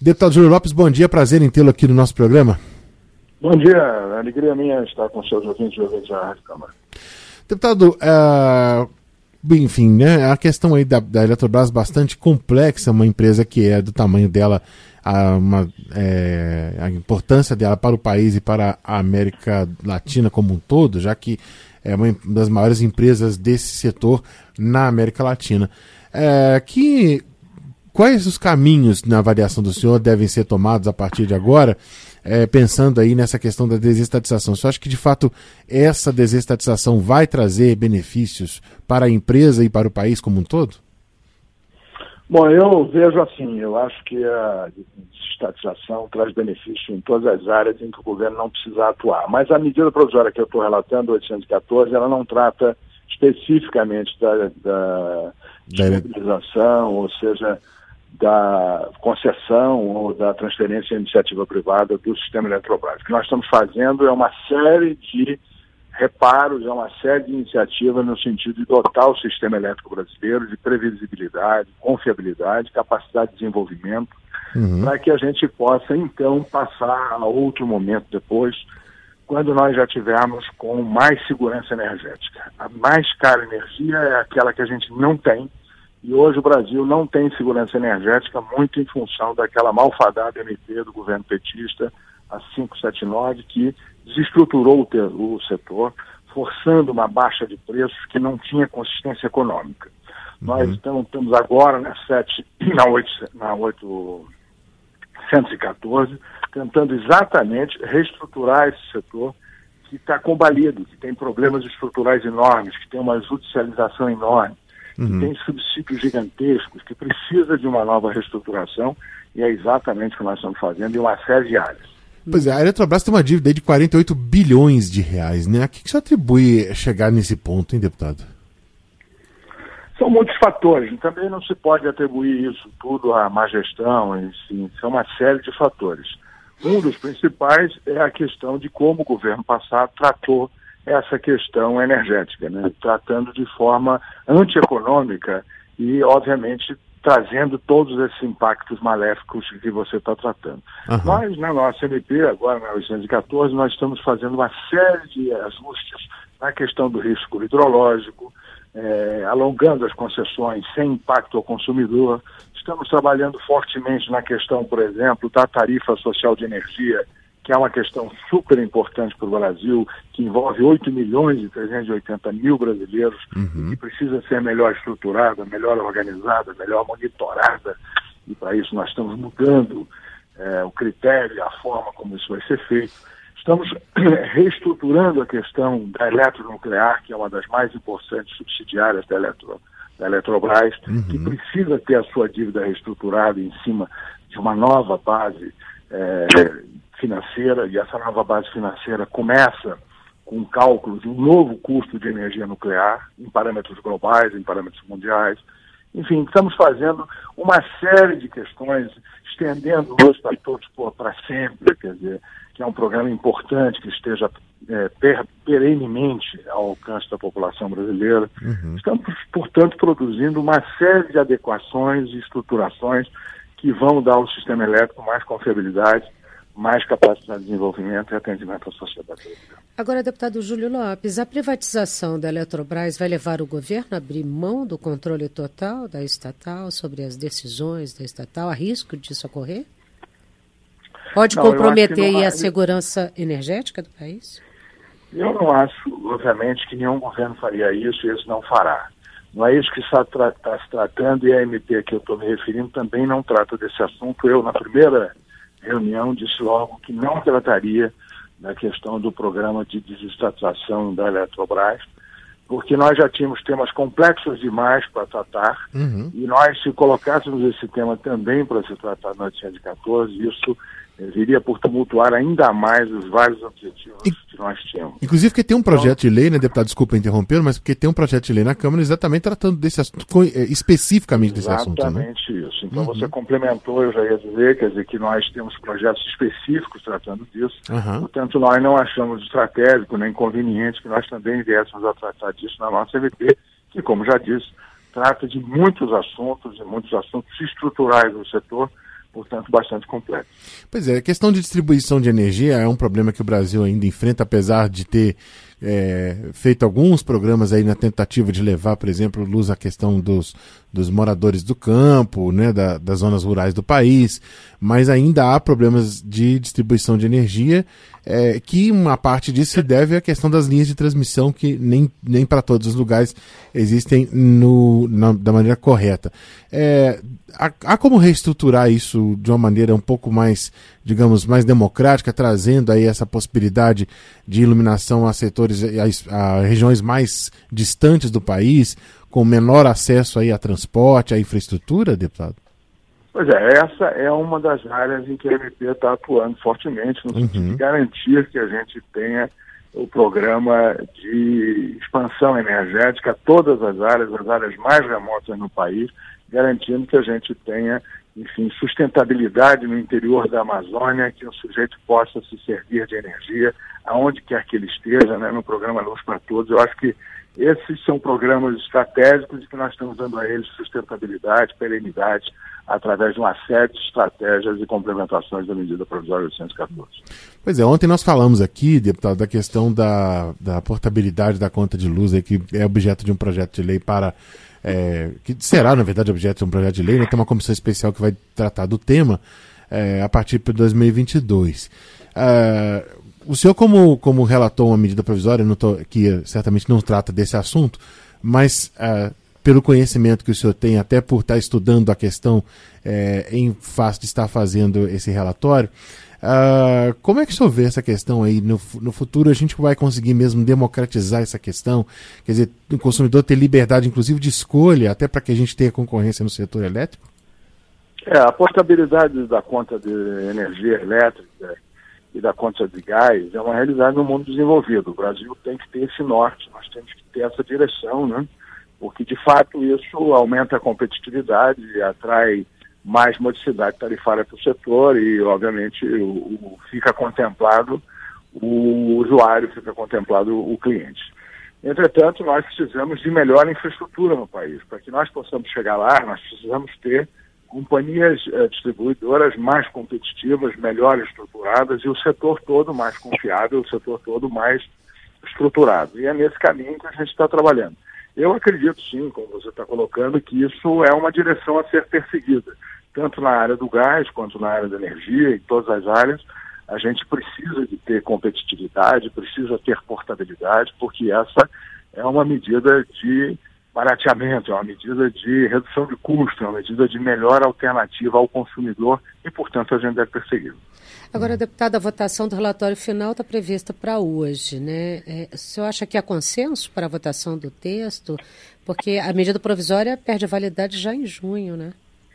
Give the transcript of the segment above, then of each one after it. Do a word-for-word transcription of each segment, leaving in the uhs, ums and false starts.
Deputado Júlio Lopes, bom dia, prazer em tê-lo aqui no nosso programa. Bom dia, a alegria minha estar com seus ouvintes e ouvintes da Rádio Câmara. Deputado, uh, enfim, né, a questão aí da, da Eletrobras bastante complexa, uma empresa que é do tamanho dela, a, uma, é, a importância dela para o país e para a América Latina como um todo, já que é uma das maiores empresas desse setor na América Latina. É, que, quais os caminhos, na avaliação do senhor, devem ser tomados a partir de agora, é, pensando aí nessa questão da desestatização? Você acha que, de fato, essa desestatização vai trazer benefícios para a empresa e para o país como um todo? Bom, eu vejo assim, eu acho que a desestatização traz benefício em todas as áreas em que o governo não precisa atuar. Mas a medida provisória que eu estou relatando, oitocentos e quatorze, ela não trata especificamente da, da disponibilização, ou seja, da concessão ou da transferência à iniciativa privada do sistema Eletrobras. O que nós estamos fazendo é uma série de reparos, é uma série de iniciativas no sentido de dotar o sistema elétrico brasileiro de previsibilidade, confiabilidade, capacidade de desenvolvimento, uhum. para que a gente possa, então, passar a outro momento depois, quando nós já tivermos com mais segurança energética. A mais cara energia é aquela que a gente não tem, e hoje o Brasil não tem segurança energética, muito em função daquela malfadada M P do governo petista, a quinhentos e setenta e nove, que desestruturou o, te- o setor, forçando uma baixa de preços que não tinha consistência econômica. Uhum. Nós então, estamos agora na, sete, na, oito, na oitocentos e quatorze, tentando exatamente reestruturar esse setor que está combalido, que tem problemas estruturais enormes, que tem uma judicialização enorme, uhum. que tem subsídios gigantescos, que precisa de uma nova reestruturação, e é exatamente o que nós estamos fazendo em uma série de áreas. Pois é, a Eletrobras tem uma dívida de quarenta e oito bilhões de reais, né? A que, que você atribui chegar nesse ponto, hein, deputado? São muitos fatores, também não se pode atribuir isso tudo à má gestão, enfim, são uma série de fatores. Um dos principais é a questão de como o governo passado tratou essa questão energética, né? Tratando de forma antieconômica e, obviamente, trazendo todos esses impactos maléficos que você está tratando. Uhum. Nós, na nossa M P, agora na oitocentos e quatorze, nós estamos fazendo uma série de ajustes na questão do risco hidrológico, é, alongando as concessões sem impacto ao consumidor. Estamos trabalhando fortemente na questão, por exemplo, da tarifa social de energia, que é uma questão super importante para o Brasil, que envolve oito milhões e trezentos e oitenta mil brasileiros, uhum. que precisa ser melhor estruturada, melhor organizada, melhor monitorada, e para isso nós estamos mudando é, o critério e a forma como isso vai ser feito. Estamos reestruturando a questão da eletronuclear, que é uma das mais importantes subsidiárias da, Eletro, da Eletrobras, uhum. que precisa ter a sua dívida reestruturada em cima de uma nova base é, financeira, e essa nova base financeira começa com o cálculo de um novo custo de energia nuclear, em parâmetros globais, em parâmetros mundiais. Enfim, estamos fazendo uma série de questões, estendendo o Estatuto para sempre, quer dizer, que é um programa importante que esteja é, per, perenemente ao alcance da população brasileira. Uhum. Estamos, portanto, produzindo uma série de adequações e estruturações que vão dar ao sistema elétrico mais confiabilidade, mais capacidade de desenvolvimento e atendimento à sociedade. Agora, deputado Júlio Lopes, a privatização da Eletrobras vai levar o governo a abrir mão do controle total da estatal sobre as decisões da estatal? Há risco disso ocorrer? Pode não, comprometer não, a segurança energética do país? Eu não acho, obviamente, que nenhum governo faria isso e esse não fará. Não é isso que está, tra- está se tratando, e a M P que eu estou me referindo também não trata desse assunto. Eu, na primeira reunião, disse logo que não trataria da questão do programa de desestatização da Eletrobras, porque nós já tínhamos temas complexos demais para tratar, uhum. e nós, se colocássemos esse tema também para se tratar no oitocentos e quatorze, isso viria por tumultuar ainda mais os vários objetivos e, que nós tínhamos. Inclusive porque tem um projeto então, de lei, né, deputado, desculpa interromper, mas porque tem um projeto de lei na Câmara exatamente tratando desse assunto, especificamente desse assunto, né? Exatamente isso. Então uhum. você complementou, eu já ia dizer, quer dizer que nós temos projetos específicos tratando disso, uhum. portanto nós não achamos estratégico nem conveniente que nós também viéssemos a tratar disso na nossa M P, que, como já disse, trata de muitos assuntos, e muitos assuntos estruturais do setor, portanto, bastante complexo. Pois é, a questão de distribuição de energia é um problema que o Brasil ainda enfrenta, apesar de ter é, feito alguns programas aí na tentativa de levar, por exemplo, luz à questão dos, dos moradores do campo, né, da, das zonas rurais do país, mas ainda há problemas de distribuição de energia, é, que uma parte disso se deve à questão das linhas de transmissão, que nem, nem para todos os lugares existem no, na, da maneira correta. É, há, há como reestruturar isso de uma maneira um pouco mais, digamos, mais democrática, trazendo aí essa possibilidade de iluminação a setores, a, a regiões mais distantes do país, com menor acesso aí a transporte, a infraestrutura, deputado? Pois é, essa é uma das áreas em que a M P está atuando fortemente, no sentido uhum. de garantir que a gente tenha o programa de expansão energética a todas as áreas, as áreas mais remotas no país, garantindo que a gente tenha, enfim, sustentabilidade no interior da Amazônia, que o sujeito possa se servir de energia aonde quer que ele esteja, né, no programa Luz para Todos. Eu acho que esses são programas estratégicos e que nós estamos dando a eles sustentabilidade, perenidade, através de uma série de estratégias e complementações da medida provisória oitocentos e quatorze. Pois é, ontem nós falamos aqui, deputado, da questão da, da portabilidade da conta de luz, aí, que é objeto de um projeto de lei para... É, que será, na verdade, objeto de um projeto de lei, né? Tem uma comissão especial que vai tratar do tema é, a partir de dois mil e vinte e dois. É, o senhor, como, como relatou uma medida provisória, não tô, que certamente não trata desse assunto, mas... É, pelo conhecimento que o senhor tem, até por estar estudando a questão é, em face de estar fazendo esse relatório, uh, como é que o senhor vê essa questão aí? No, no futuro a gente vai conseguir mesmo democratizar essa questão? Quer dizer, o consumidor ter liberdade, inclusive, de escolha, até para que a gente tenha concorrência no setor elétrico? É, a portabilidade da conta de energia elétrica e da conta de gás é uma realidade no mundo desenvolvido. O Brasil tem que ter esse norte, nós temos que ter essa direção, né? Porque, de fato, isso aumenta a competitividade e atrai mais modicidade tarifária para o setor e, obviamente, o, o, fica contemplado o usuário, fica contemplado o cliente. Entretanto, nós precisamos de melhor infraestrutura no país. Para que nós possamos chegar lá, nós precisamos ter companhias eh, distribuidoras mais competitivas, melhor estruturadas e o setor todo mais confiável, o setor todo mais estruturado. E é nesse caminho que a gente está trabalhando. Eu acredito sim, como você está colocando, que isso é uma direção a ser perseguida. Tanto na área do gás, quanto na área da energia, em todas as áreas, a gente precisa de ter competitividade, precisa ter portabilidade, porque essa é uma medida de barateamento, é uma medida de redução de custo, é uma medida de melhor alternativa ao consumidor e, portanto, a gente deve persegui-lo. Agora, deputado, a votação do relatório final está prevista para hoje, né? É, o senhor acha que há consenso para a votação do texto? Porque a medida provisória perde a validade já em junho, né?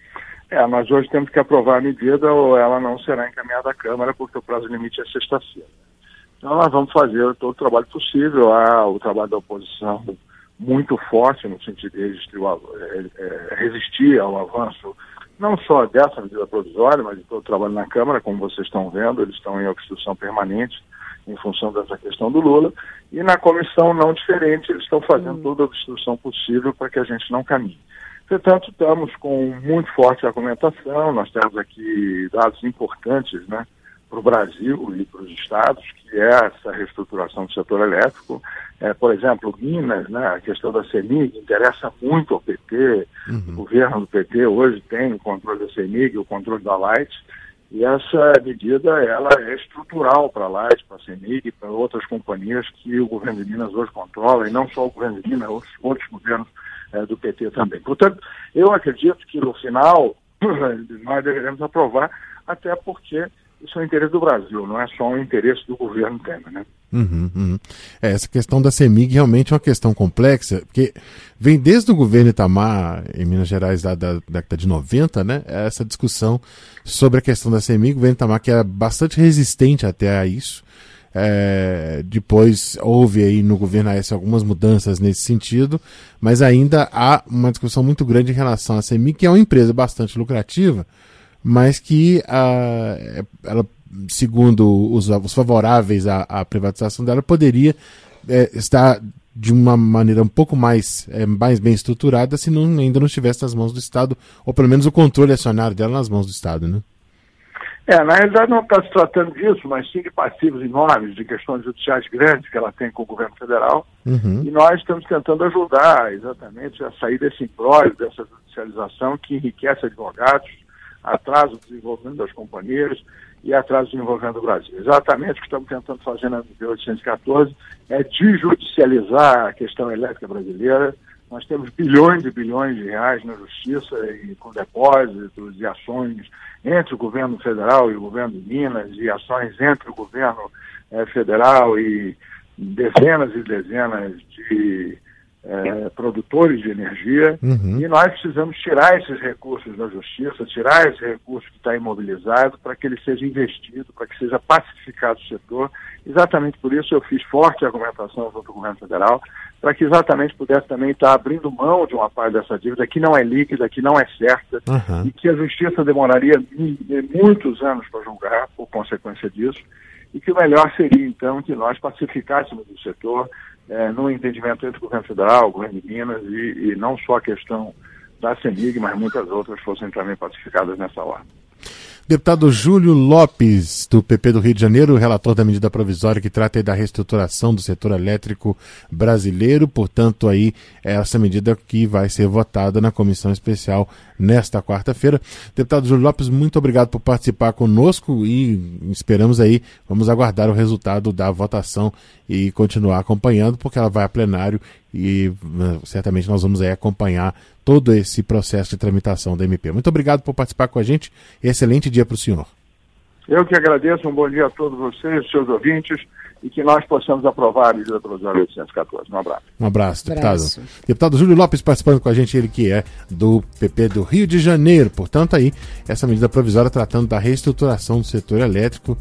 É, nós hoje temos que aprovar a medida ou ela não será encaminhada à Câmara, porque o prazo limite é sexta-feira. Então, nós vamos fazer todo o trabalho possível. Há o trabalho da oposição muito forte no sentido de resistir ao, é, é, resistir ao avanço não só dessa medida provisória, mas de todo o trabalho na Câmara, como vocês estão vendo, eles estão em obstrução permanente em função dessa questão do Lula, e na comissão não diferente, eles estão fazendo hum. toda a obstrução possível para que a gente não caminhe. Portanto, estamos com muito forte argumentação, nós temos aqui dados importantes, né, para o Brasil e para os estados, que é essa reestruturação do setor elétrico. É, por exemplo, Minas, né, a questão da CEMIG interessa muito ao P T, uhum. O governo do P T hoje tem o controle da CEMIG, o controle da Light, e essa medida ela é estrutural para a Light, para a CEMIG e para outras companhias que o governo de Minas hoje controla, e não só o governo de Minas, outros, outros governos é, do P T também. Portanto, eu acredito que no final nós deveremos aprovar, até porque isso é o interesse do Brasil, não é só o interesse do governo Temer, né? Uhum, uhum. É, essa questão da CEMIG realmente é uma questão complexa, porque vem desde o governo Itamar, em Minas Gerais, da, da, da década de noventa, né? Essa discussão sobre a questão da CEMIG, o governo Itamar que era bastante resistente até a isso. É, depois houve aí no governo Aécio algumas mudanças nesse sentido, mas ainda há uma discussão muito grande em relação à CEMIG, que é uma empresa bastante lucrativa, mas que uh, ela, segundo os, os favoráveis à, à privatização dela, poderia é, estar de uma maneira um pouco mais, é, mais bem estruturada se não, ainda não estivesse nas mãos do Estado, ou pelo menos o controle acionário dela nas mãos do Estado, né? É, na realidade não está se tratando disso, mas sim de passivos enormes, de questões judiciais grandes que ela tem com o governo federal. Uhum. E nós estamos tentando ajudar exatamente a sair desse imbróglio, dessa judicialização que enriquece advogados, atrasa o desenvolvimento das companhias e atrasa o desenvolvimento do Brasil. Exatamente o que estamos tentando fazer na M P oitocentos e quatorze é desjudicializar a questão elétrica brasileira. Nós temos bilhões e bilhões de reais na justiça e com depósitos e ações entre o governo federal e o governo de Minas e ações entre o governo eh, federal e dezenas e dezenas de eh, produtores de energia. Uhum. E nós precisamos tirar esses recursos da justiça, tirar esse recurso que está imobilizado para que ele seja investido, para que seja pacificado o setor. Exatamente por isso eu fiz forte argumentação junto ao governo federal, para que exatamente pudesse também estar abrindo mão de uma parte dessa dívida que não é líquida, que não é certa, Uhum. e que a justiça demoraria muitos anos para julgar por consequência disso, e que o melhor seria, então, que nós pacificássemos o setor é, no entendimento entre o governo federal, o governo de Minas, e, e não só a questão da CEMIG, mas muitas outras fossem também pacificadas nessa hora. Deputado Júlio Lopes, do P P do Rio de Janeiro, relator da medida provisória que trata aí da reestruturação do setor elétrico brasileiro, portanto aí essa medida que vai ser votada na comissão especial nesta quarta-feira. Deputado Júlio Lopes, muito obrigado por participar conosco e esperamos aí, vamos aguardar o resultado da votação e continuar acompanhando, porque ela vai a plenário e uh, certamente nós vamos aí acompanhar todo esse processo de tramitação da M P. Muito obrigado por participar com a gente. Excelente dia para o senhor. Eu que agradeço, um bom dia a todos vocês, seus ouvintes, e que nós possamos aprovar a medida provisória oitocentos e quatorze. Um abraço. Um abraço, deputado. Abraço. Deputado Júlio Lopes participando com a gente, ele que é do P P do Rio de Janeiro. Portanto, aí, essa medida provisória tratando da reestruturação do setor elétrico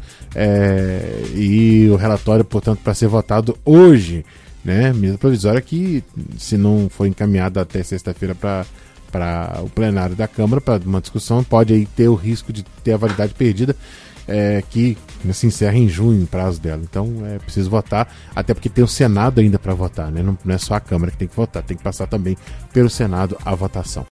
é, e o relatório, portanto, para ser votado hoje, né? Medida provisória que, se não for encaminhada até sexta-feira para para o plenário da Câmara, para uma discussão, pode aí ter o risco de ter a validade perdida, é, que se encerra em junho, o prazo dela. Então é preciso votar, até porque tem o Senado ainda para votar, né? Não, não é só a Câmara que tem que votar, tem que passar também pelo Senado a votação.